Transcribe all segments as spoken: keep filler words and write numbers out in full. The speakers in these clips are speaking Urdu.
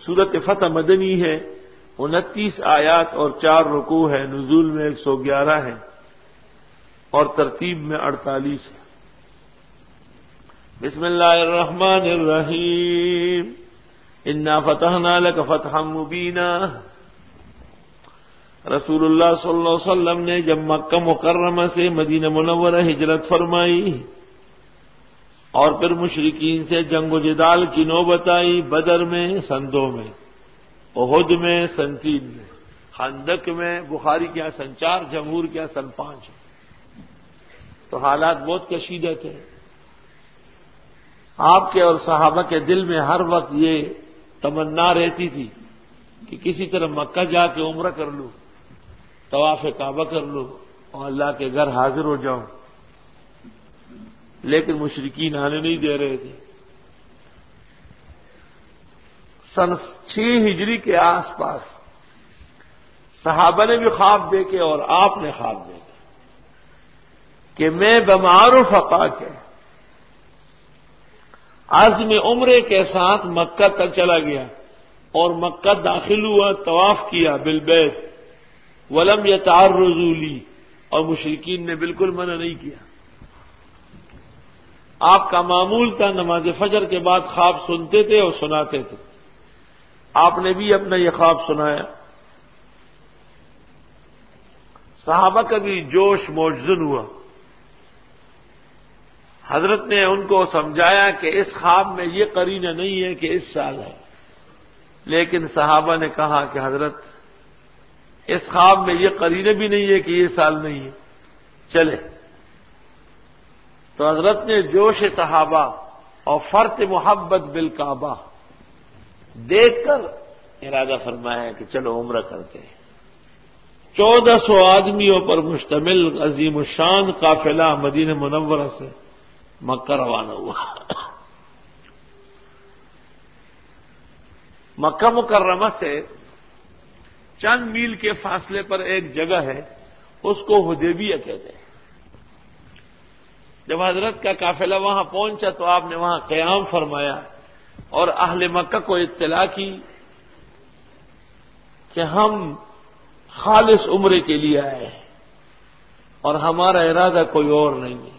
سورت فتح مدنی ہے، انتیس آیات اور چار رکوع ہے، نزول میں ایک سو گیارہ ہے اور ترتیب میں اڑتالیس ہے۔ بسم اللہ الرحمن الرحیم، انا فتحنا لک فتحا مبینا۔ رسول اللہ صلی اللہ علیہ وسلم نے جب مکہ مکرمہ سے مدینہ منورہ ہجرت فرمائی اور پھر مشرکین سے جنگ و جدال کی نوبت آئی، بدر میں، سن دو میں، احد میں، سن تین میں، خندق میں، بخاری کیا سن چار، جمہور کیا سن پانچ، تو حالات بہت کشیدہ تھے۔ آپ کے اور صحابہ کے دل میں ہر وقت یہ تمنا رہتی تھی کہ کسی طرح مکہ جا کے عمرہ کر لوں، طواف کعبہ کر لوں اور اللہ کے گھر حاضر ہو جاؤں، لیکن مشرکین آنے نہیں دے رہے تھے۔ سن چھ ہجری کے آس پاس صحابہ نے بھی خواب دیکھے اور آپ نے خواب دیکھے کہ میں بمعروف فقا کے عزم عمرے کے ساتھ مکہ تک چلا گیا اور مکہ داخل ہوا، طواف کیا بالبیت، ولم یتعرضوا لی، اور مشرکین نے بالکل منع نہیں کیا۔ آپ کا معمول تھا نماز فجر کے بعد خواب سنتے تھے اور سناتے تھے، آپ نے بھی اپنا یہ خواب سنایا۔ صحابہ کا بھی جوش موجزن ہوا، حضرت نے ان کو سمجھایا کہ اس خواب میں یہ قرینہ نہیں ہے کہ اس سال ہے، لیکن صحابہ نے کہا کہ حضرت اس خواب میں یہ قرینہ بھی نہیں ہے کہ یہ سال نہیں ہے، چلے۔ تو حضرت نے جوش صحابہ اور فرط محبت بالکعبہ دیکھ کر ارادہ فرمایا کہ چلو عمرہ کرتے ہیں۔ چودہ سو آدمیوں پر مشتمل عظیم الشان قافلہ مدینہ منورہ سے مکہ روانہ ہوا۔ مکہ مکرمہ سے چند میل کے فاصلے پر ایک جگہ ہے، اس کو حدیبیہ کہتے ہیں۔ جب حضرت کا قافلہ وہاں پہنچا تو آپ نے وہاں قیام فرمایا اور اہل مکہ کو اطلاع کی کہ ہم خالص عمرے کے لیے آئے ہیں اور ہمارا ارادہ کوئی اور نہیں ہے۔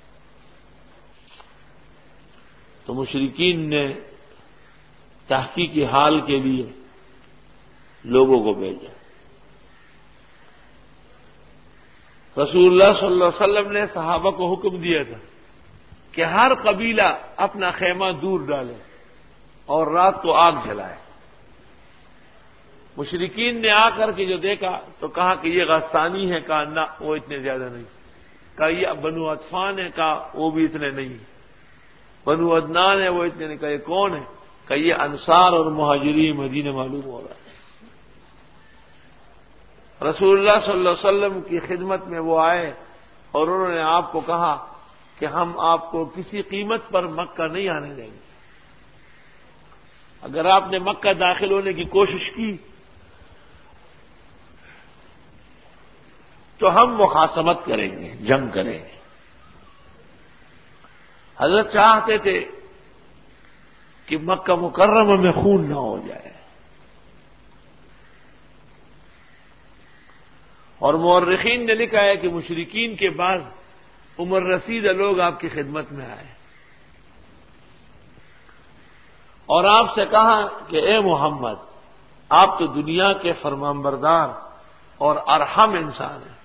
تو مشرکین نے تحقیقی حال کے لیے لوگوں کو بھیجا۔ رسول اللہ صلی اللہ علیہ وسلم نے صحابہ کو حکم دیا تھا کہ ہر قبیلہ اپنا خیمہ دور ڈالے اور رات کو آگ جلائے۔ مشرکین نے آ کر کے جو دیکھا تو کہا کہ یہ غسانی ہے، کہا نہ وہ اتنے زیادہ نہیں، کہا یہ بنو عطفان ہے، کہا وہ بھی اتنے نہیں، بنو عدنان ہے وہ اتنے نہیں، کہا یہ کون ہے، کہا یہ انصار اور مہاجرین مدینہ معلوم ہو رہا ہے۔ رسول اللہ صلی اللہ علیہ وسلم کی خدمت میں وہ آئے اور انہوں نے آپ کو کہا کہ ہم آپ کو کسی قیمت پر مکہ نہیں آنے دیں گے، اگر آپ نے مکہ داخل ہونے کی کوشش کی تو ہم مخاصمت کریں گے، جنگ کریں گے۔ حضرت چاہتے تھے کہ مکہ مکرمہ میں خون نہ ہو جائے، اور مورخین نے لکھا ہے کہ مشرکین کے بعض عمر رسیدہ لوگ آپ کی خدمت میں آئے اور آپ سے کہا کہ اے محمد، آپ تو دنیا کے فرمانبردار اور ارحم انسان ہیں،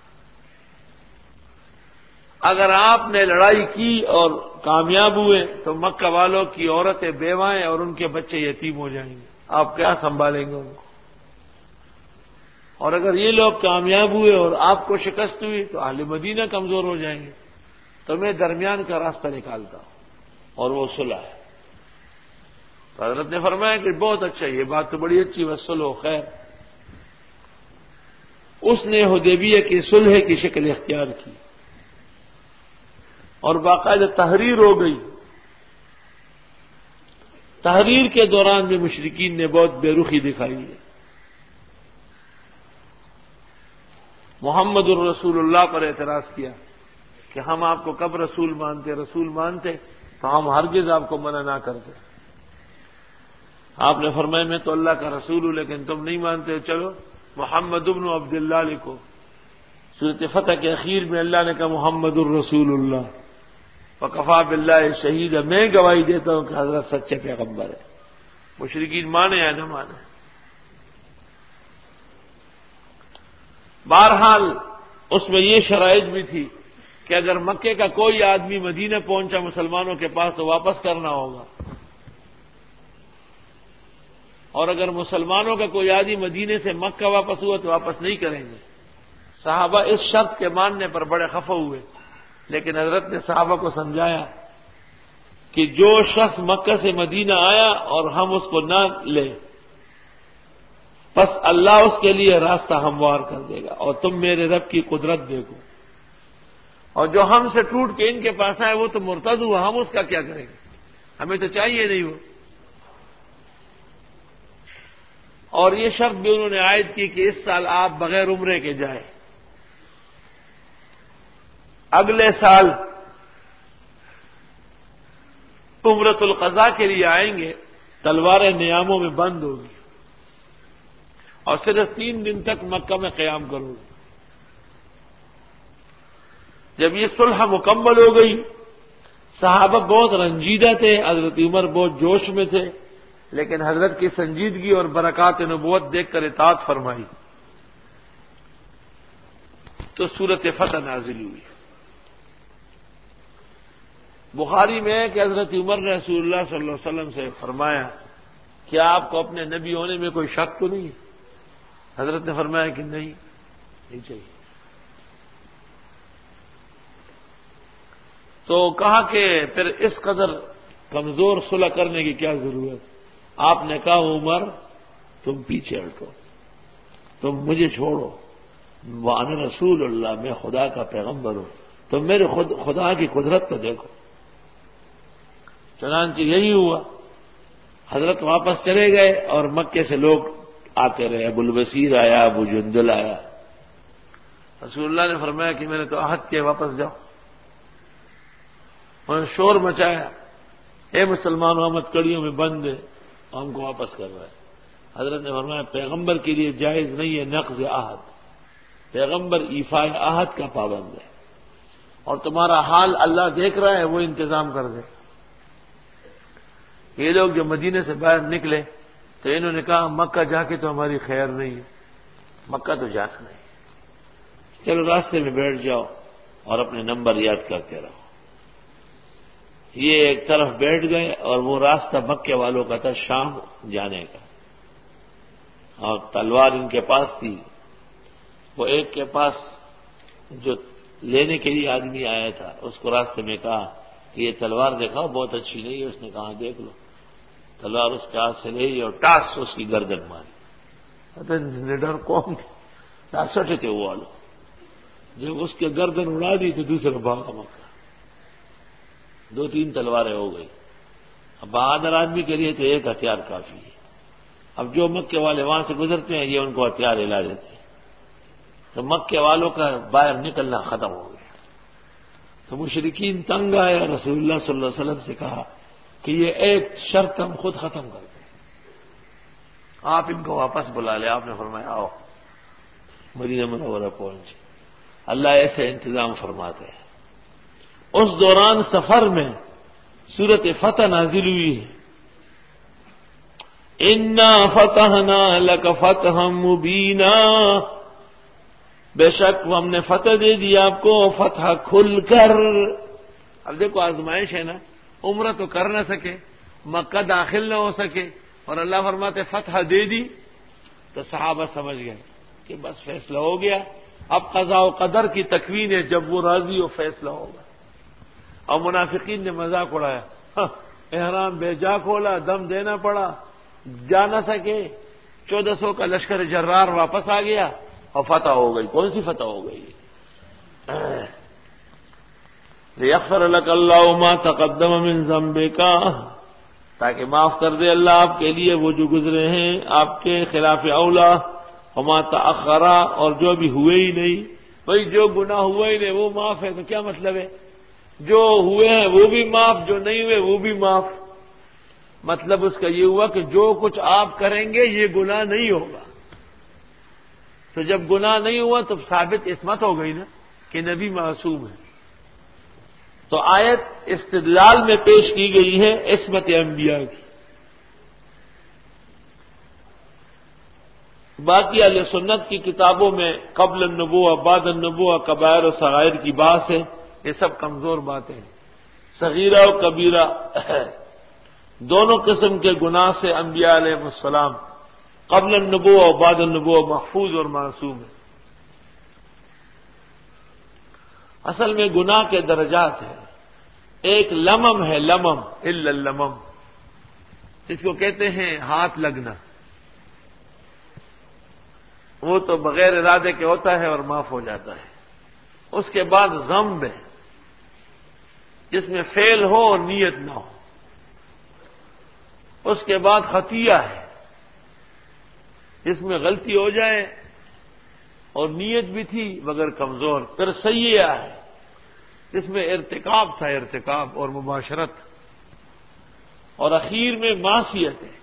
اگر آپ نے لڑائی کی اور کامیاب ہوئے تو مکہ والوں کی عورتیں بیوائیں اور ان کے بچے یتیم ہو جائیں گے، آپ کیا سنبھالیں گے ان کو؟ اور اگر یہ لوگ کامیاب ہوئے اور آپ کو شکست ہوئی تو اہل مدینہ کمزور ہو جائیں گے، تو میں درمیان کا راستہ نکالتا ہوں، اور وہ صلح ہے۔ تو حضرت نے فرمایا کہ بہت اچھا، یہ بات تو بڑی اچھی، وصلح خیر۔ اس نے حدیبیہ کی صلح کی شکل اختیار کی اور باقاعدہ تحریر ہو گئی۔ تحریر کے دوران بھی مشرکین نے بہت بے رخی دکھائی ہے، محمد الرسول اللہ پر اعتراض کیا کہ ہم آپ کو کب رسول مانتے، رسول مانتے تو ہم ہرگز آپ کو منع نہ کرتے۔ آپ نے فرمایا میں تو اللہ کا رسول ہوں لیکن تم نہیں مانتے، چلو محمد ابن عبداللہ لکھو۔ سورۃ فتح کے اخیر میں اللہ نے کہا محمد الرسول اللہ وکفیٰ باللہ شہید، میں گواہی دیتا ہوں کہ حضرت سچے پیغمبر ہے۔ مشرکین مانے یا نہ مانے، بہرحال اس میں یہ شرائط بھی تھی کہ اگر مکے کا کوئی آدمی مدینہ پہنچا مسلمانوں کے پاس تو واپس کرنا ہوگا، اور اگر مسلمانوں کا کوئی آدمی مدینے سے مکہ واپس ہوا تو واپس نہیں کریں گے۔ صحابہ اس شرط کے ماننے پر بڑے خفا ہوئے، لیکن حضرت نے صحابہ کو سمجھایا کہ جو شخص مکہ سے مدینہ آیا اور ہم اس کو نہ لے، بس اللہ اس کے لیے راستہ ہموار کر دے گا، اور تم میرے رب کی قدرت دیکھو، اور جو ہم سے ٹوٹ کے ان کے پاس آئے وہ تو مرتد ہوا، ہم اس کا کیا کریں گے، ہمیں تو چاہیے نہیں وہ۔ اور یہ شرط بھی انہوں نے عائد کی کہ اس سال آپ بغیر عمرے کے جائیں، اگلے سال عمرۃ القضاء کے لیے آئیں گے، تلواریں نیاموں میں بند ہوگی اور صرف تین دن تک مکہ میں قیام کرو گے۔ جب یہ صلح مکمل ہو گئی، صحابہ بہت رنجیدہ تھے، حضرت عمر بہت جوش میں تھے، لیکن حضرت کی سنجیدگی اور برکات نبوت دیکھ کر اطاعت فرمائی تو سورۃ فتح نازل ہوئی۔ بخاری میں ہے کہ حضرت عمر نے رسول اللہ صلی اللہ علیہ وسلم سے فرمایا کیا آپ کو اپنے نبی ہونے میں کوئی شک تو نہیں ہے؟ حضرت نے فرمایا کہ نہیں نہیں چاہیے۔ تو کہا کہ پھر اس قدر کمزور صلح کرنے کی کیا ضرورت؟ آپ نے کہا عمر تم پیچھے ہٹو، تم مجھے چھوڑو، وانا رسول اللہ، میں خدا کا پیغمبر ہوں، تم میرے خود خدا کی قدرت تو دیکھو۔ چنانچہ یہی ہوا، حضرت واپس چلے گئے اور مکے سے لوگ آتے رہے، ابو البصیر آیا، ابو جندل آیا۔ رسول اللہ نے فرمایا کہ میں نے تو عہد کیا، واپس جاؤ۔ انہوں نے شور مچایا، اے مسلمانوں مت کڑیوں میں بند ہے، ہم کو واپس کر رہا ہے۔ حضرت نے فرمایا پیغمبر کے لیے جائز نہیں ہے نقض عہد، پیغمبر ایفاء عہد کا پابند ہے، اور تمہارا حال اللہ دیکھ رہا ہے، وہ انتظام کر دے۔ یہ لوگ جو مدینے سے باہر نکلے تو انہوں نے کہا مکہ جا کے تو ہماری خیر نہیں ہے، مکہ تو جانا نہیں، چلو راستے میں بیٹھ جاؤ اور اپنے نمبر یاد کرتے رہو۔ یہ ایک طرف بیٹھ گئے اور وہ راستہ مکے والوں کا تھا شام جانے کا، اور تلوار ان کے پاس تھی۔ وہ ایک کے پاس جو لینے کے لیے آدمی آیا تھا اس کو راستے میں کہا کہ یہ تلوار دیکھا بہت اچھی نہیں ہے، اس نے کہا دیکھ لو۔ تلوار اس کے ہاتھ سے لے اور ٹاس اس کی گردن ماری۔ نڈر قوم تھے، ٹاسٹے تھے وہ والوں، جب اس کے گردن اڑا دی تو دوسرا بھاگا مکہ۔ دو تین تلواریں ہو گئی۔ اب بہادر آدمی کے لیے تو ایک ہتھیار کافی ہے۔ اب جو مکے والے وہاں سے گزرتے ہیں یہ ان کو ہتھیار ہلا دیتے ہیں، تو مکے والوں کا باہر نکلنا ختم ہو گیا۔ تو مشرکین تنگ آئے، رسول اللہ صلی اللہ علیہ وسلم سے کہا کہ یہ ایک شرط ہم خود ختم کر دیں، آپ ان کو واپس بلا لیں۔ آپ نے فرمایا آؤ، مدینہ منورہ پہنچے۔ اللہ ایسے انتظام فرماتے ہیں۔ اس دوران سفر میں سورۃ فتح نازل ہوئی ہے، انا فتحنا لک فتحا مبینا، بے شک ہم نے فتح دے دی آپ کو، فتح کھل کر۔ اب دیکھو آزمائش ہے نا، عمرہ تو کر نہ سکے، مکہ داخل نہ ہو سکے، اور اللہ فرماتے فتح دے دی، تو صحابہ سمجھ گئے کہ بس فیصلہ ہو گیا، اب قضاء و قدر کی تکوین ہے، جب وہ راضی ہو فیصلہ ہوگا۔ اور منافقین نے مذاق اڑایا، احرام بے جا کھولا، دم دینا پڑا، جا نہ سکے، چودہ سو کا لشکر جرار واپس آ گیا اور فتح ہو گئی۔ کون سی فتح ہو گئی؟ لیغفر لک اللہ ما تقدم من ذنبک، تاکہ معاف کر دے اللہ آپ کے لیے وہ جو گزرے ہیں آپ کے خلاف اولا، وما تأخر، اور جو بھی ہوئے ہی نہیں۔ بھائی جو گناہ ہوا ہی نہیں وہ معاف ہے، تو کیا مطلب ہے؟ جو ہوئے ہیں وہ بھی معاف، جو نہیں ہوئے وہ بھی معاف۔ مطلب اس کا یہ ہوا کہ جو کچھ آپ کریں گے یہ گناہ نہیں ہوگا. تو جب گناہ نہیں ہوا تو ثابت عصمت ہو گئی نا کہ نبی معصوم ہے. تو آیت استدلال میں پیش کی گئی ہے عصمت انبیاء کی. باقی اہل سنت کی کتابوں میں قبل النبوہ بعد النبوہ کبائر و صغائر کی بات ہے. یہ سب کمزور باتیں ہیں. صغیرہ و کبیرہ دونوں قسم کے گناہ سے انبیاء علیہ السلام قبل النبوہ و بعد النبوہ محفوظ اور معصوم ہیں. اصل میں گناہ کے درجات ہیں. ایک لمم ہے، لمم الا اللمم، اس کو کہتے ہیں ہاتھ لگنا. وہ تو بغیر ارادے کے ہوتا ہے اور معاف ہو جاتا ہے. اس کے بعد ذنب ہے جس میں فعل ہو اور نیت نہ ہو. اس کے بعد خطیہ ہے جس میں غلطی ہو جائے اور نیت بھی تھی مگر کمزور. پھر سیئہ ہے جس میں ارتکاب تھا، ارتکاب اور مباشرت. اور اخیر میں معصیت ہے.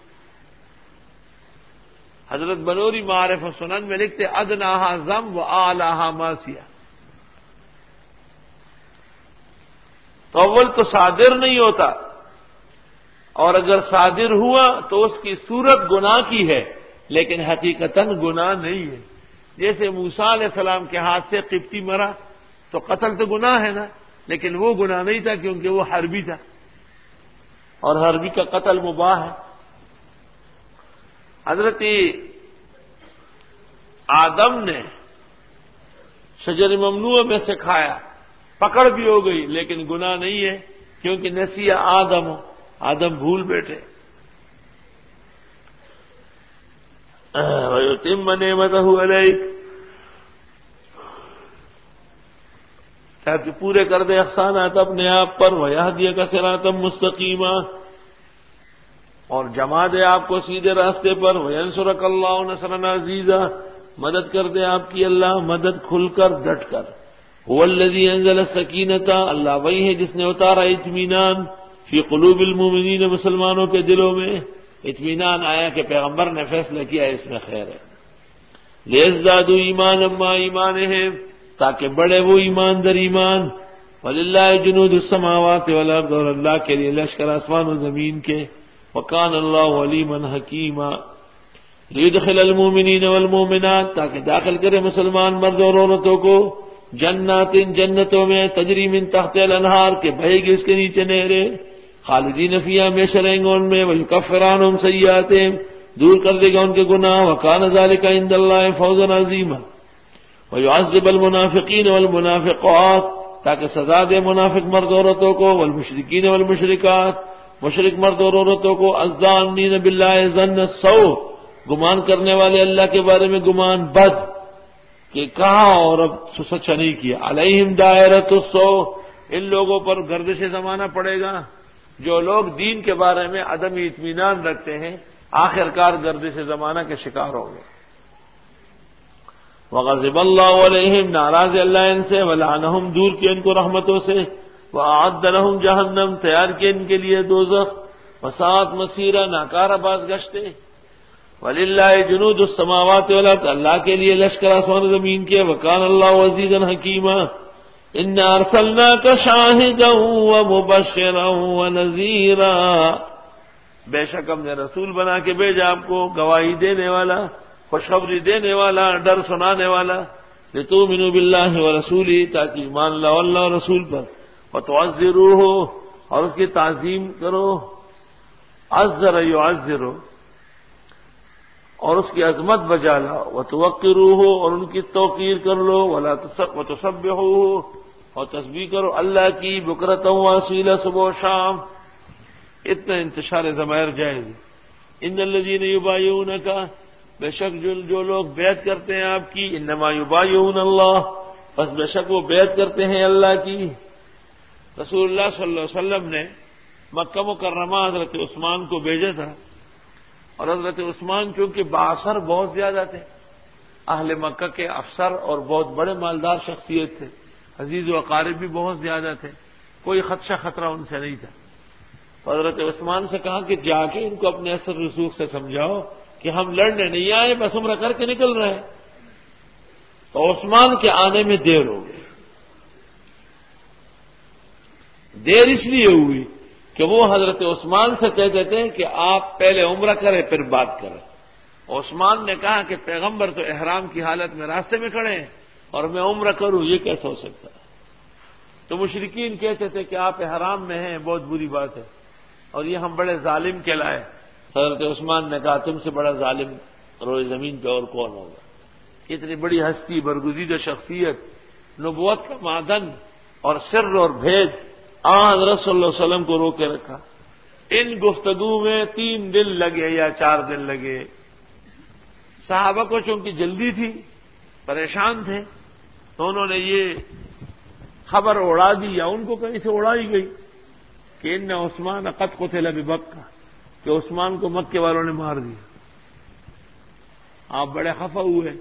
حضرت بنوری معارف و سنن میں لکھتے ادناہا ذنب و اعلیہا معصیہ. تو اول تو صادر نہیں ہوتا، اور اگر صادر ہوا تو اس کی صورت گناہ کی ہے لیکن حقیقتاً گناہ نہیں ہے. جیسے موسیٰ علیہ السلام کے ہاتھ سے قبطی مرا تو قتل تو گناہ ہے نا، لیکن وہ گناہ نہیں تھا کیونکہ وہ حربی تھا، اور حربی کا قتل مباح ہے. حضرت آدم نے شجر ممنوع میں سے کھایا، پکڑ بھی ہو گئی لیکن گناہ نہیں ہے کیونکہ نسیہ آدم آدم بھول بیٹھے. وَيُتِمَّ نِعْمَتَهُ عَلَيْكَ، تاکہ پورے کر دے احسانات اپنے آپ پر. وَيَهْدِيَكَ صِرَاطًا مُسْتَقِيمًا، اور جما دے آپ کو سیدھے راستے پر. وَيَنْصُرَكَ اللَّهُ نَصْرًا عَزِيزًا، مدد کر دے آپ کی اللہ مدد کھل کر ڈٹ کر. هُوَ الَّذِي أَنزَلَ السَّكِينَةَ، اللہ وہی ہے جس نے اتارا اطمینان فی قلوب المؤمنین، مسلمانوں کے دلوں میں اطمینان آیا کہ پیغمبر نے فیصلہ کیا اس میں خیر ہے. لِيَزْدَادُوا ایمانا مع ایمانہم، تاکہ بڑھے وہ ایمان در ایمان. وَلِلَّهِ جُنُودُ السَّمَاوَاتِ وَالْأَرْضِ، اور اللہ کے لیے لشکر آسمان و زمین کے. وَكَانَ اللَّهُ عَلِيمًا حَكِيمًا. لِيُدْخِلَ الْمُؤْمِنِينَ وَالْمُؤْمِنَاتِ، تاکہ داخل کرے مسلمان مرد اور عورتوں کو جنات، جنتوں میں تجری من تحت الانہار، کے بہے گی اس کے نیچے نہریں. خالدین فیہا، ہمیشہ رہیں گے ان میں. وَيُكَفِّرُ عَنْهُمْ سَیِّئَاتِهِمْ، دور کر دے گا ان کے گناہ. وَكَانَ ذَلِكَ عِندَ اللَّهِ فَوْزًا عَظِیمًا. وَيُعَذِّبَ الْمُنَافِقِينَ وَالْمُنَافِقَاتِ، تاکہ سزا دے منافق مرد عورتوں کو. وَالْمُشْرِكِينَ وَالْمُشْرِكَاتِ، مشرک مرد اور عورتوں کو. الظَّانِّينَ بِاللَّهِ ظَنَّ السَّوْءِ، گمان کرنے والے اللہ کے بارے میں گمان بد، کہ کہا اور اب سچا نہیں کیا. علیہم دائرۃ السوء، ان لوگوں پر گردش زمانہ پڑے گا. جو لوگ دین کے بارے میں عدم اطمینان رکھتے ہیں آخر کار گردش زمانہ کے شکار ہوں گے. وغضب اللہ علیہم، ناراض اللہ ان سے. ولعنہم، دور کیا ان کو رحمتوں سے. وأعد لهم جہنم، تیار کیا ان کے لیے دوزخ. وساءت مصیرا، ناکارہ باز گشتے. وللہ جنود السماوات والارض، اللہ کے لیے لشکر آسمان زمین کے. وکان اللہ عزیزا حکیما. انا ارسلناک شاہدا ومبشرا ونذیرا، بے شک ہم نے رسول بنا کے بھیجا آپ کو گواہی دینے والا، خوشخبری دینے والا، ڈر سنانے والا. لتؤمنوا باللہ ورسولہ، تاکہ ایمان لاؤ اللہ اور رسول پر. وتعزروہ، اور اس کی تعظیم کرو. عزر یعزر، اور اس کی عظمت بجا لاؤ. وتوقروہ، اور ان کی توقیر کر لو. ولا وتسبحوہ، اور تسبیح کرو اللہ کی. بکرۃ و اصیلا، صبح و شام. اتنا انتشار ضمائر جائز. ان الذین یبایعونک، بے شک جو جو لوگ بیعت کرتے ہیں آپ کی. انما یبایعون اللہ، بس بے شک وہ بیعت کرتے ہیں اللہ کی. رسول اللہ صلی اللہ علیہ وسلم نے مکہ مکرمہ حضرت عثمان کو بھیجا تھا، اور حضرت عثمان چونکہ بااثر بہت زیادہ تھے، اہل مکہ کے افسر اور بہت بڑے مالدار شخصیت تھے، عزیز و اقارب بھی بہت زیادہ تھے، کوئی خدشہ خطرہ ان سے نہیں تھا. حضرت عثمان سے کہا کہ جا کے ان کو اپنے اثر رسوخ سے سمجھاؤ کہ ہم لڑنے نہیں آئے، بس عمرہ کر کے نکل رہے ہیں۔ تو عثمان کے آنے میں دیر ہو گئی۔ دیر اس لیے ہوئی کہ وہ حضرت عثمان سے کہتے تھے کہ آپ پہلے عمرہ کریں پھر بات کریں۔ عثمان نے کہا کہ پیغمبر تو احرام کی حالت میں راستے میں کھڑے ہیں اور میں عمرہ کروں، یہ کیسا ہو سکتا ہے؟ تو مشرکین کہتے تھے کہ آپ احرام میں ہیں، بہت بری بات ہے، اور یہ ہم بڑے ظالم کہلائے۔ حضرت عثمان نے کہا تم سے بڑا ظالم روئے زمین پہ اور کون ہوگا؟ اتنی بڑی ہستی، برگزیدہ شخصیت، نبوت کا معدن اور سر اور بھید، آن رسول اللہ علیہ وسلم کو رو کے رکھا۔ ان گفتگو میں تین دن لگے یا چار دن لگے۔ صحابہ کو چونکہ جلدی تھی، پریشان تھے، تو انہوں نے یہ خبر اڑا دی یا ان کو کہیں سے اڑائی گئی کہ ان عثمان قد قتل بمکہ، کہ عثمان کو مکے والوں نے مار دیا۔ آپ بڑے خفا ہوئے۔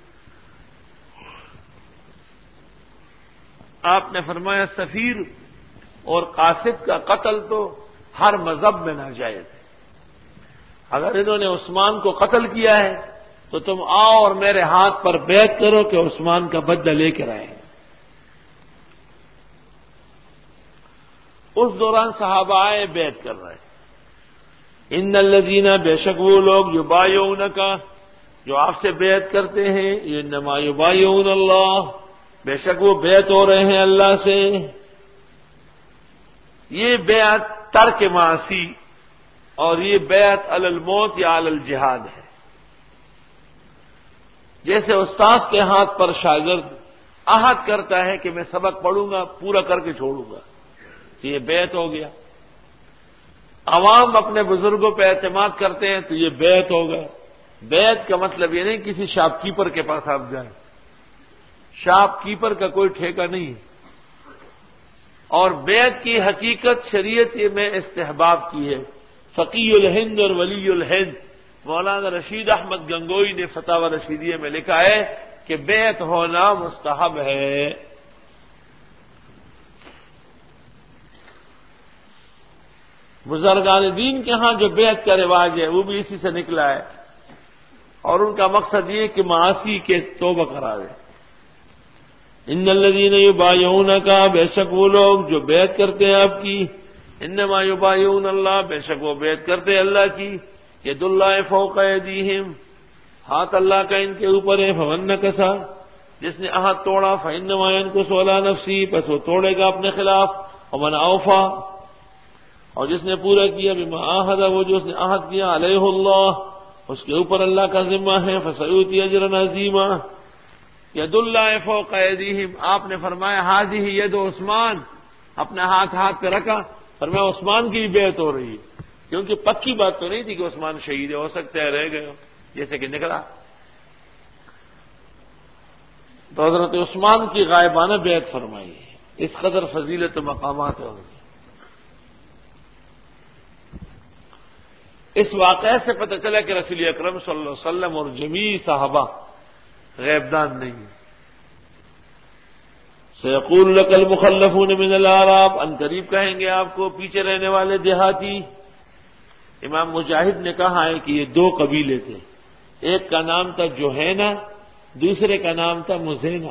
آپ نے فرمایا سفیر اور قاصد کا قتل تو ہر مذہب میں ناجائز ہے، اگر انہوں نے عثمان کو قتل کیا ہے تو تم آؤ اور میرے ہاتھ پر بیعت کرو کہ عثمان کا بدلہ لے کر آئے۔ اس دوران صحابہ آئے، بیعت کر رہے۔ ان الذین، بے شک وہ لوگ، یبایعونک، جو آپ سے بیعت کرتے ہیں، انما یبایعون اللہ، بے شک وہ بیعت ہو رہے ہیں اللہ سے۔ یہ بیعت ترک معاصی اور یہ بیعت علی الموت یا علی الجہاد ہے۔ جیسے استاذ کے ہاتھ پر شاگرد عہد کرتا ہے کہ میں سبق پڑھوں گا، پورا کر کے چھوڑوں گا، تو یہ بیعت ہو گیا۔ عوام اپنے بزرگوں پہ اعتماد کرتے ہیں تو یہ بیعت ہوگا۔ بیعت کا مطلب یہ نہیں کسی شاپ کیپر کے پاس آپ جائیں، شاپ کیپر کا کوئی ٹھیکہ نہیں ہے۔ اور بیعت کی حقیقت شریعت میں استحباب کی ہے۔ فقی الہند اور ولی الہند مولانا رشید احمد گنگوئی نے فتاوی رشیدیہ میں لکھا ہے کہ بیعت ہونا مستحب ہے۔ بزرگان دین کے ہاں جو بیعت کا رواج ہے وہ بھی اسی سے نکلا ہے، اور ان کا مقصد یہ کہ معاصی کے توبہ کرا دے۔ ان الذین یبایعونک، بے شک وہ لوگ جو بیعت کرتے ہیں آپ کی، انما یبایعون اللہ، بے شک وہ بیعت کرتے ہیں اللہ کی۔ ید اللہ فوق ایدیہم، ہاتھ اللہ کا ان کے اوپر ہے۔ فمن نکث، جس نے عہد توڑا، فانما ینکث علی نفسہ، پس وہ توڑے گا اپنے خلاف۔ ومن اوفی، اور جس نے پورا کیا، بما عاہد، وہ جو اس نے عہد کیا، علیہ اللہ، اس کے اوپر اللہ کا ذمہ ہے۔ فسیؤتی اجرا عظیما، ید اللہ فوق ایدیہم، آپ نے فرمایا ہذہ ید عثمان، اپنا ہاتھ ہاتھ پہ رکھا، فرمایا عثمان کی بھی بیعت ہو رہی ہے، کیونکہ پکی بات تو نہیں تھی کہ عثمان شہید ہے، ہو سکتا ہے رہ گئے ہو، جیسے کہ نکلا۔ تو حضرت عثمان کی غائبانہ بیعت فرمائی ہے، اس قدر فضیلت و مقامات ہے۔ اس واقعے سے پتہ چلا کہ رسول اکرم صلی اللہ علیہ وسلم اور جمیع صحابہ غیبدان نہیں ہیں۔ سیقول لک المخلفون من الاعراب، ان قریب کہیں گے آپ کو پیچھے رہنے والے دیہاتی۔ امام مجاہد نے کہا ہے کہ یہ دو قبیلے تھے، ایک کا نام تھا جوہینہ، دوسرے کا نام تھا مزینہ۔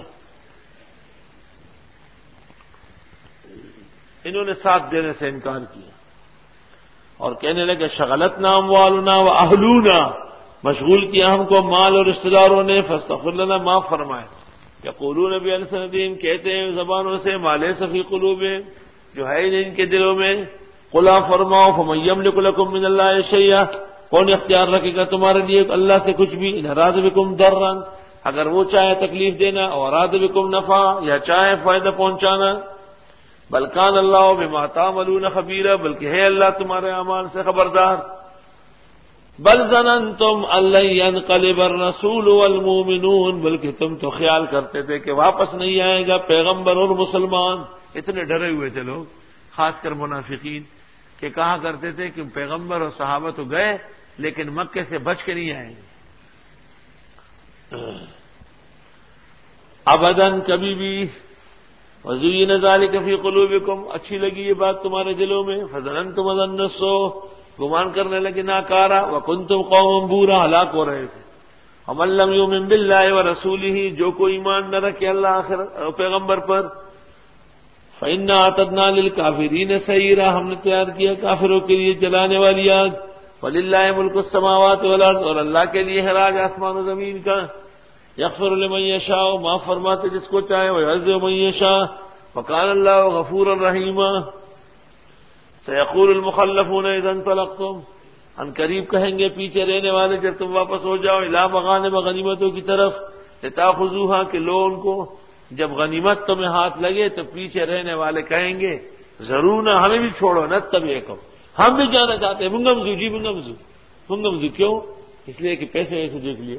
انہوں نے ساتھ دینے سے انکار کیا اور کہنے لگے شغلتنا اموالنا و اہلونا، مشغول کیا ہم کو مال اور رشتہ داروں نے، فاستغفر لنا، معاف فرمائے۔ یقولون بألسنتہم، کہتے ہیں زبانوں سے، ما لیس فی قلوبہم، جو ہے نہیں ان کے دلوں میں۔ قل فرماؤ، فمن یملک لکم من اللہ شیئا، کون اختیار رکھے گا تمہارے لیے اللہ سے کچھ بھی، ان اراد بکم ضرا، اگر وہ چاہے تکلیف دینا، اور اراد بکم نفع، یا چاہے فائدہ پہنچانا۔ بل کان اللہ بما تعملون خبیرا، بلکہ ہے اللہ تمہارے اعمال سے خبردار۔ بل ظننتم ان لن ينقلب الرسول والمؤمنون، بلکہ تم تو خیال کرتے تھے کہ واپس نہیں آئے گا پیغمبر اور مسلمان۔ اتنے ڈرے ہوئے تھے لوگ، خاص کر منافقین، کہ کہا کرتے تھے کہ پیغمبر اور صحابہ تو گئے لیکن مکے سے بچ کے نہیں آئیں گے۔ ابداً، کبھی بھی وزین ذلک فی قلوبکم، اچھی لگی یہ بات تمہارے دلوں میں، فظننتم ظن السوء، گمان کرنے لگے ناکارہ، وکنتم قوما بورا، ہلاک ہو رہے تھے۔ ومن لم یؤمن باللہ ورسولہ، جو کوئی ایمان نہ رکھے اللہ آخر پیغمبر پر، فإنا اعتدنا للکافرین سعیرا، ہم نے تیار کیا کافروں کے لیے جلانے والی آگ۔ وللہ ملک السماوات والارض، اور اللہ کے لیے ہے راج آسمان و زمین کا۔ یغفر لمن یشاء، معاف فرماتے جس کو چاہے، ویعذب من یشاء، وکان اللہ غفورا رحیما۔ سیقول المخلفون اذا انطلقتم، ان قریب کہیں گے پیچھے رہنے والے جب تم واپس ہو جاؤ، الی مغانم، غنیمتوں کی طرف، لتاخذوها، کہ لو ان کو، جب غنیمت تمہیں ہاتھ لگے تو پیچھے رہنے والے کہیں گے ضرور نہ، ہمیں بھی چھوڑو، نتبعکم، ہم بھی جانا چاہتے ہیں، منگمزو جی منگمزو منگمزو، کیوں؟ اس لیے کہ پیسے ویسے دیکھ لیے،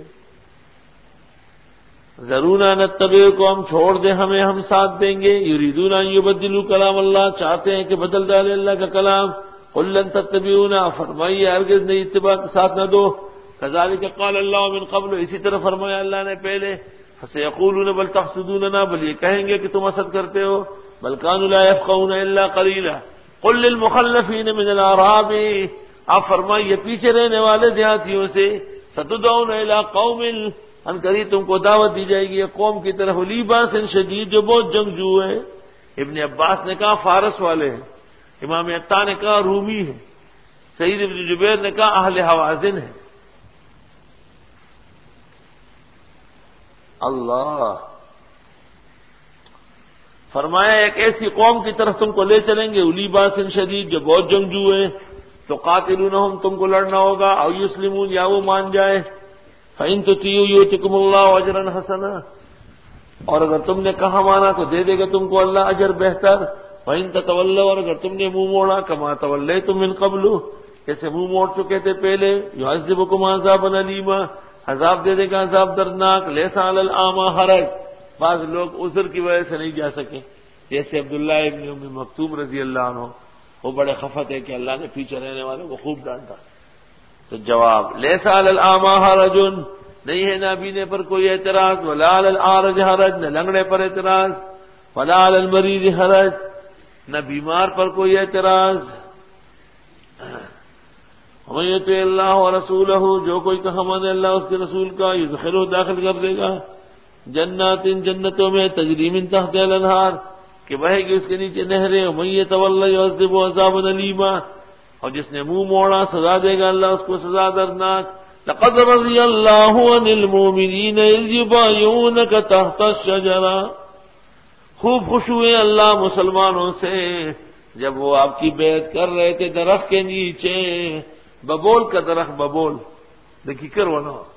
ضرور نہ نتبعکم، ہم چھوڑ دیں ہمیں، ہم ساتھ دیں گے، یریدون ان یبدلوا کلام اللہ، چاہتے ہیں کہ بدل ڈالے اللہ کا کلام، قل لن تتبعونا، فرمائیے ہرگز نہیں اتباع کا ساتھ نہ دو، کذالک قال اللہ من قبل، اسی طرح فرمایا اللہ نے پہلے، فسیقولون بل تحسدوننا، بل یہ کہیں گے کہ تم حسد کرتے ہو، بل كانوا لا يفقهون الا قليلا، قل للمخلفین من الاعراب، آپ فرمائیے پیچھے رہنے والے دیہاتیوں سے، ستدعون الى قوم، ان قریب تم کو دعوت دی جائے گی قوم کی طرف، ولی باس شدید، جو بہت جنگجو ہے۔ ابن عباس نے کہا فارس والے ہیں، امام عطا نے کہا رومی ہے، سعید ابن جبیر نے کہا اہل حوازن ہے۔ اللہ فرمایا ایک ایسی قوم کی طرف تم کو لے چلیں گے، ولی باس شدید، جو بہت جنگجو ہے، تو قاتلونہم، تم کو لڑنا ہوگا، او یسلمون، یا وہ مان جائے، فَإِن تُطِيعُوا يُؤْتِكُمُ اللَّهُ أَجْرًا حَسَنًا، اور اگر تم نے کہا مانا تو دے دے گا تم کو اللہ اجر بہتر، وَإِن تَتَوَلَّوْا، اور اگر تم نے منہ موڑا، كَمَا تَوَلَّيْتُم مِّن قَبْلُ، جیسے منہ موڑ چکے تھے پہلے، يُعَذِّبُكُمْ عَذَابًا أَلِيمًا، عذاب دے دے گا عذاب دردناک، لَيْسَ عَلَى الْأَعْمَى حَرَجٌ، بعض لوگ عذر کی وجہ سے نہیں جا سکے، جیسے عبداللہ ابن ام مکتوم رضی اللہ عنہ، وہ بڑے خفت ہے کہ اللہ نے پیچھے رہنے والوں کو خوب ڈانٹا۔ تو جواب لیس علی الاعمى حرج، نہیں ہے نابینے پر کوئی اعتراض، ولا علی الاعرج حرج، نہ لنگڑے پر اعتراض، ولا علی المریض حرج، نہ بیمار پر کوئی اعتراض۔ ومن یطع اللہ ورسولہ، جو کوئی کہا مانے اللہ اس کے رسول کا، یدخلہ، داخل کر دے گا، جنات، جنتوں میں، تجری من تحتها الانہار، کہ بہے گی اس کے نیچے نہریں، ومن یتولی یعذبہ عذابا الیما، اور جس نے منہ موڑا سزا دے گا اللہ اس کو سزا دردناک۔ لقد رضی اللہ عن المؤمنین اذ یبایعونک تحت الشجرہ، خوب خوش ہوئے اللہ مسلمانوں سے جب وہ آپ کی بیعت کر رہے تھے درخت کے نیچے، ببول کا درخت، ببول دیکھی کر وہ نا،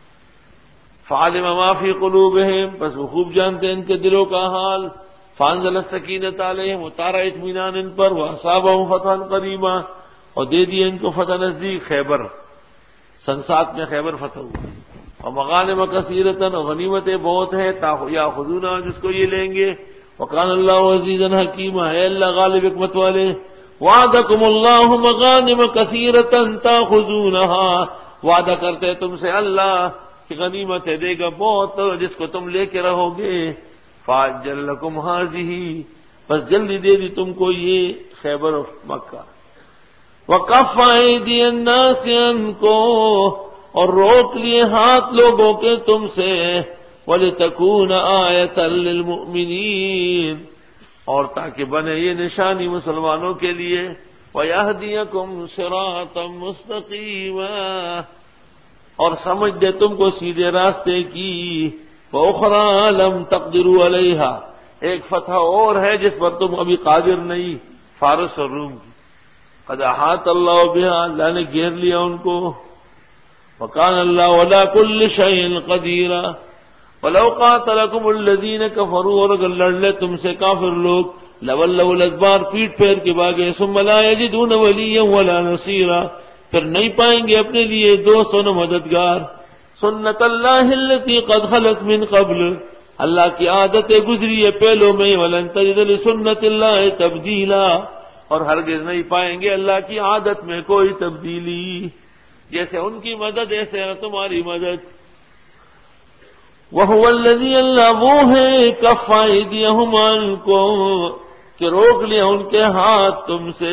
فعلم ما فی قلوبہم، بس وہ خوب جانتے ہیں ان کے دلوں کا حال، فانزل السکینۃ علیہم، اتارا اطمینان ان پر، واصابہم فتحا قریبا، اور دے دیے ان کو فتح نزدیک، خیبر سن سات میں خیبر فتح ہوا، اور مغانم کثیرۃ، اور غنیمتیں بہت ہیں، یاخذونہ، جس کو یہ لیں گے، وکان اللہ عزیزا حکیما، ہے اللہ غالب حکمت والے۔ وعدکم اللہ مغانم کثیرۃ تاخذونہا، وعدہ کرتے تم سے اللہ کہ غنیمتیں دے گا بہت جس کو تم لے کے رہو گے، فاجل لکم ہذہ، بس جلدی دے دی تم کو یہ خیبر و مکہ، وکف ایدی الناس عنکم، اور روک لیے ہاتھ لوگوں کے تم سے، وَلِتَكُونَ آیَةً لِّلْمُؤْمِنِينَ، اور تاکہ بنے یہ نشانی مسلمانوں کے لیے، وَيَهْدِيَكُمْ صِرَاطًا مُسْتَقِيمًا، اور سمجھ دے تم کو سیدھے راستے کی، وَأُخْرَىٰ لَمْ تَقْدِرُوا عَلَيْهَا، ایک فتح اور ہے جس پر تم ابھی قادر نہیں، فارس اور روم کی، قد احاط اللہ بها، اللہ نے گھیر لیا ان کو، وکان اللہ علی کل شیء قدیر، ولو قاتلکم الذین کفروا، اور اگر لڑ لے تم سے کافر لوگ، لولوا الادبار، پیٹ پھیر کے بھاگے، ثم لا یجدون ولیا ولا نصیرا، پھر نہیں پائیں گے اپنے لیے دوست و مددگار۔ سنت اللہ التی قد خلت من قبل، اللہ کی عادتیں گزری ہے پہلوں میں، ولن تجد لسنت اللہ تبدیلا، اور ہرگز نہیں پائیں گے اللہ کی عادت میں کوئی تبدیلی، جیسے ان کی مدد ایسے ہے تمہاری مدد۔ وَهُوَ الَّذِي اللہ وہ ہے کَفَّ أَيْدِيَهُمْ عَنْكُمْ کہ روک لیا ان کے ہاتھ تم سے.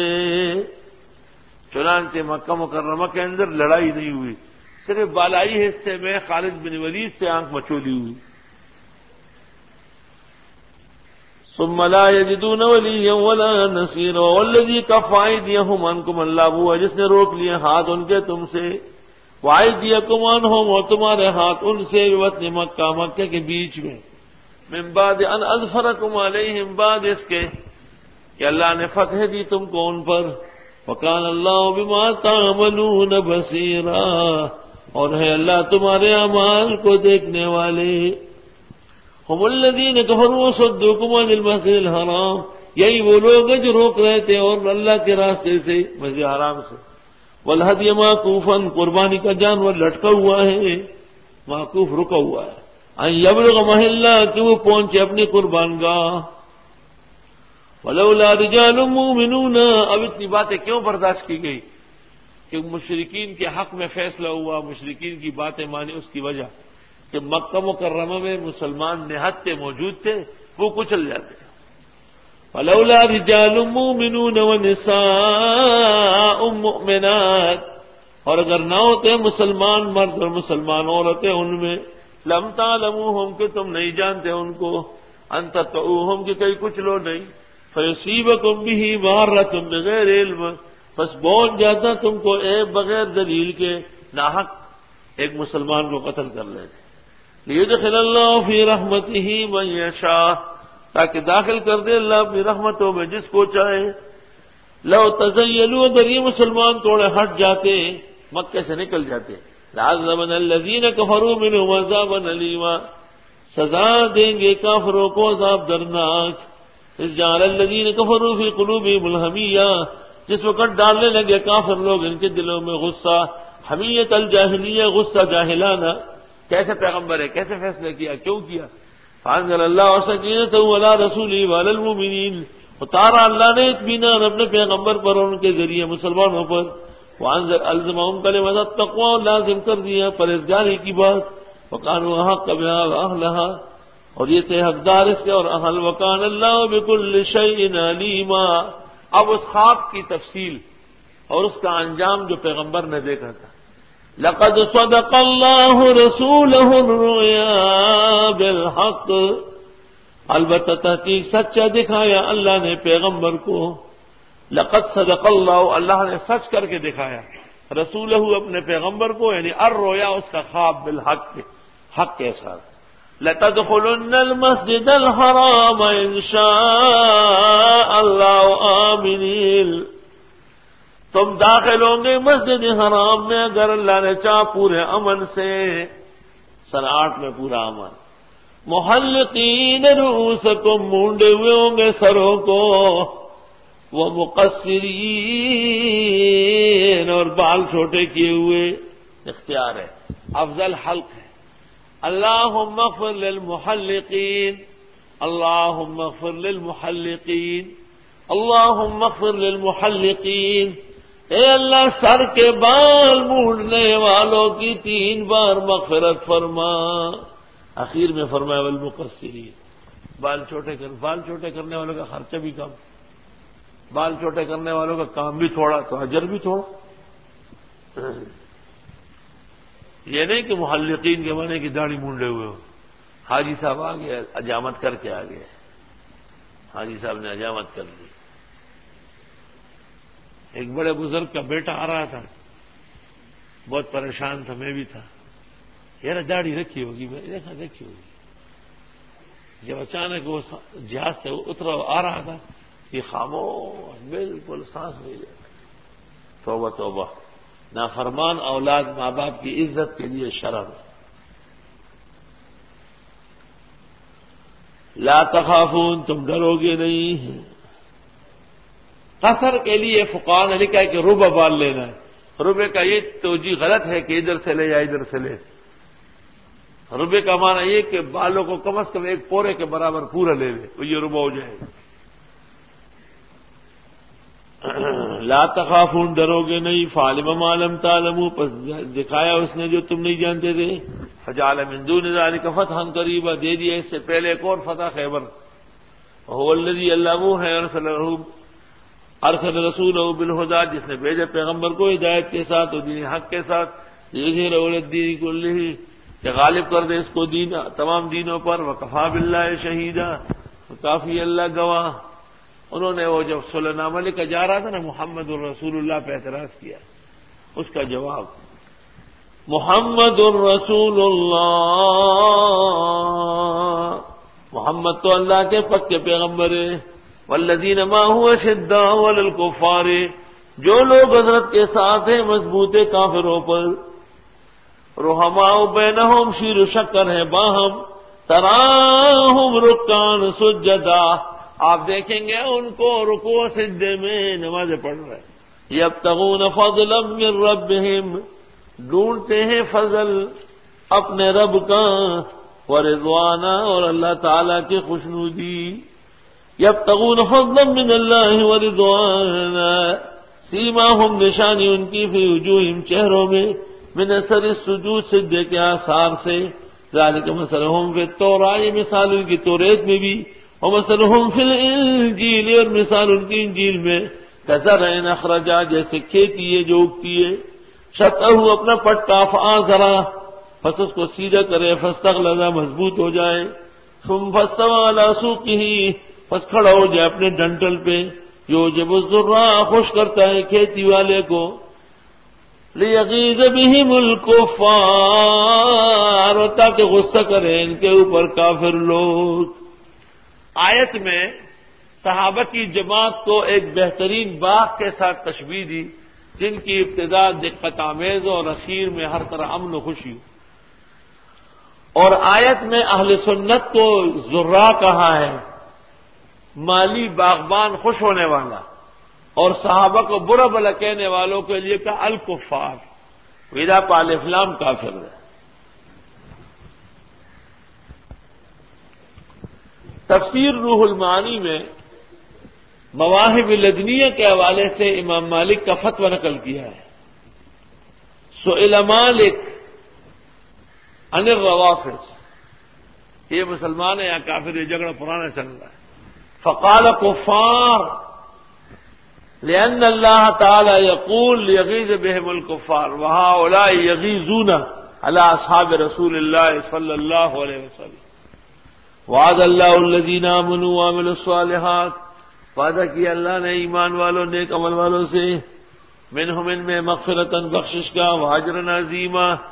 چنانچہ مکہ مکرمہ کے اندر لڑائی نہیں ہوئی، صرف بالائی حصے میں خالد بن ولید سے آنکھ مچولی ہوئی. ثم لا يجدون وليا ولا نصيرا والذي كف أيديهم عنكم اللہ وہ ہے جس نے روک لیے ہاتھ ان کے تم سے، وأيديكم عنهم اور تمہارے ہاتھ ان سے بوطن مکہ مکہ کے بیچ میں، من بعد ان اظفركم عليهم بعد اس کے کہ اللہ نے فتح دی تم کو ان پر. وكان الله بما تعملون بصيرا اور ہے اللہ تمہارے اعمال کو دیکھنے والے. هم الذين كفروا وصدوكم عن المسجد الحرام یہی وہ لوگ ہیں جو روک رہے تھے اور اللہ کے راستے سے مسجد حرام سے. والهدي معكوفا قربانی کا جانور لٹکا ہوا ہے، معکوف رکا ہوا ہے. ان يبلغ محلہ کہ وہ پہنچے اپنی قربان گاہ. ولولا رجال مؤمنون اب اتنی باتیں کیوں برداشت کی گئی کہ مشرکین کے حق میں فیصلہ ہوا، مشرکین کی باتیں مانی، اس کی وجہ کہ مکہ مکرمہ میں مسلمان نہتے موجود تھے، وہ کچل جاتے. فلولا رجال مؤمنون ونساء مؤمنات اور اگر نہ ہوتے مسلمان مرد اور مسلمان عورتیں ان میں، لم تعلموہم کہ تم نہیں جانتے ان کو، ان تطؤوہم کہ کئی کچھ لو نہیں، فیصیبکم بہ معرۃ بغیر علم بس پہنچ جاتا تم کو ایک بغیر دلیل کے ناحق ایک مسلمان کو قتل کر لیتے. لیدخل اللہ فی رحمتہ من یشاء تاکہ داخل کر دے اللہ اپنی رحمتوں میں جس کو چاہے. لو تزیلوا اگر یہ مسلمان تھوڑے ہٹ جاتے مکہ سے نکل جاتے، لعذبن الذین کفروا منہم عذابا الیما سزا دیں گے کافروں کو عذاب درناک. اس جعل الذین کفروا فی قلوبہم الحمیہ جس وقت ڈالنے لگے کافر لوگ ان کے دلوں میں غصہ، حمیت الجاہلیہ غصہ جاہلانہ، کیسے پیغمبر ہے، کیسے فیصلہ کیا، کیوں کیا. فانزل اللہ سکینتہ علی رسولہ وعلی المؤمنین اتارا اللہ نے اطمینان اپنے پیغمبر پر اور ان کے ذریعے مسلمانوں پر. وانزل الزمہم کلمۃ التقوی لازم کر دیا پرہیزگاری کی بات. وکانوا احق بها واہلھا اور یہ تھے حقدار اس کے اور اہل. وکان اللہ بکل شیء علیما اب اس خواب کی تفصیل اور اس کا انجام جو پیغمبر نے دیکھا تھا. لقد صدق اللہ رسولہ الرؤیا بالحق البتہ تحقیق سچا دکھایا اللہ نے پیغمبر کو. لقد صدق اللہ اللہ نے سچ کر کے دکھایا رسولہ اپنے پیغمبر کو، یعنی الرؤیا اس کا خواب بالحق حق کے ساتھ. لتدخلن المسجد الحرام ان شاء اللہ آمنین تم داخل ہوں گے مسجد حرام میں اگر اللہ نے چاہ پورے امن سے. سن آٹھ میں پورا امن. محلقین رؤوسکم مونڈے ہوئے ہوں گے سروں کو، وہ مقصرین اور بال چھوٹے کیے ہوئے. اختیار ہے، افضل حلق ہے. اللہم اغفر للمحلقین اللہم اغفر للمحلقین اللہم اغفر للمحلقین اے اللہ سر کے بال مونڈنے والوں کی تین بار مغفرت فرما. اخیر میں فرمایا والمقصرین بال چھوٹے کر بال چھوٹے کرنے والوں کا خرچہ بھی کم، بال چھوٹے کرنے والوں کا کام بھی تھوڑا تو اجر بھی تھوڑا. یہ نہیں کہ محلقین کے معنی کی داڑھی مونڈے ہوئے ہو. حاجی صاحب آ گئے حجامت کر کے آ گئے، حاجی صاحب نے حجامت کر لی. ایک بڑے بزرگ کا بیٹا آ رہا تھا، بہت پریشان تھا، میں بھی تھا. یار داڑھی رکھی ہوگی، میں دیکھا رکھی ہوگی. جب اچانک وہ جہاز سے اترا آ رہا تھا یہ خاموش بالکل سانس نہیں لے رہا. توبہ توبہ نافرمان اولاد ماں باپ کی عزت کے لیے شرم. لا تخافون تم ڈرو گے نہیں. قصر کے لیے فقہاء نے لکھا ہے کہ ربع بال لینا ہے. ربع کا یہ توجیہ غلط ہے کہ ادھر سے لے یا ادھر سے لے. ربع کا معنی یہ کہ بالوں کو کم از کم ایک پورے کے برابر پورا لے لے تو یہ ربع ہو جائے گا. لا تخافون ڈرو گے نہیں. فعلم ما لم تعلموا پس دکھایا اس نے جو تم نہیں جانتے تھے. فجعل من دون ذلك فتحا قریبا، دے دیا اس سے پہلے ایک اور فتح خیبر. وهو الذي اللہ وہ ہے ارسل ارسل رسولہ بالہدی، جس نے بھیجا پیغمبر کو ہدایت کے ساتھ اور دین حق کے ساتھ، یظہرہ علی الدین کلہ، کہ غالب کر دے اس کو دین تمام دینوں پر. وکفی باللہ شہیدا، کافی اللہ گواہ. انہوں نے وہ جب صلح نامہ لکھا جا رہا تھا نا محمد الرسول اللہ پہ اعتراض کیا، اس کا جواب محمد الرسول اللہ، محمد تو اللہ کے پکے پیغمبر ہیں. والذین معہ اشداء علی الکفار، جو لوگ حضرت کے ساتھ ہیں مضبوط کافروں پر. رحماء بینہم، شیر و شکر ہیں باہم. تراہم رکعا سجدا، آپ دیکھیں گے ان کو رکوع سجدے میں نمازیں پڑھ رہے ہیں. یبتغون فضلا من ربہم، ڈھونڈتے ہیں فضل اپنے رب کا. ورضوانا، اور اللہ تعالی کی خوشنودی. یبتغون فضلا من اللہ ورضوانا، سیماہم، نشانی ان کی، فی وجوہہم، چہروں میں، من اثر السجود، سجدے کے آثار سے. ذالک مثلہم فی التوراۃ، یہ مثال ان کی توریت میں بھی، ومثلہم فی الانجیل، اور مثال ان کی انجیل میں، کزرع اخرج، جیسے کھیتی ہے جو اگتی ہے، شطأہ، اپنا پٹا، فآزرہ، پس اس کو سیدھا کرے، فاستغلظ، مضبوط ہو جائے، ثم فاستوى علی سوقہ، پس کھڑا ہو جائے اپنے ڈنٹل پہ. یعجب الزراع، خوش کرتا ہے کھیتی والے کو. لیغیظ بہم الکفار، تاکہ غصہ کریں ان کے اوپر کافر لوگ. آیت میں صحابہ کی جماعت کو ایک بہترین باغ کے ساتھ تشبیہ دی، جن کی ابتدا دقت آمیز اور اخیر میں ہر طرح امن و خوشی ہو. اور آیت میں اہل سنت کو زرع کہا ہے، مالی باغبان خوش ہونے والا، اور صحابہ کو برا بھلا کہنے والوں کے لیے کہا الکفار، ودا پال فلام کافر ہے. تفسیر روح المعانی میں مواہب لدنیہ کے حوالے سے امام مالک کا فتویٰ نقل کیا ہے. سئل مالک عن الروافض، یہ مسلمان ہے یا کافر، یہ جھگڑا پرانا چل رہا ہے. فقال کفار، لأن اللہ تعالی یقول لیغیظ بہم الکفار وہؤلاء یغیظون علی اصحاب رسول اللہ صلی اللہ علیہ وسلم. وعد اللہ الذین آمنوا وعملوا الصالحات، وعدہ کیا اللہ نے ایمان والوں نیک عمل والوں سے، منہم ان میں مغفرتاً بخشش کا، واجرا عظیما،